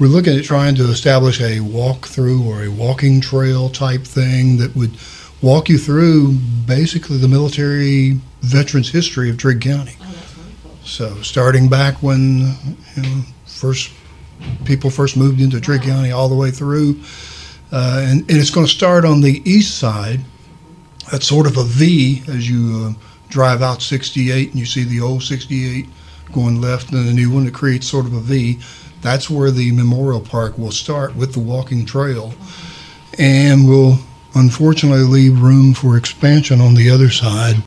we're looking at trying to establish a walk-through or a walking trail type thing that would walk you through basically the military veterans history of Trigg County. Oh, that's wonderful. So starting back when people first moved into Trigg County all the way through, and it's going to start on the east side. That's sort of a V as you drive out 68 and you see the old 68 going left and the new one. It creates sort of a V. That's where the Memorial Park will start with the walking trail, and will unfortunately leave room for expansion on the other side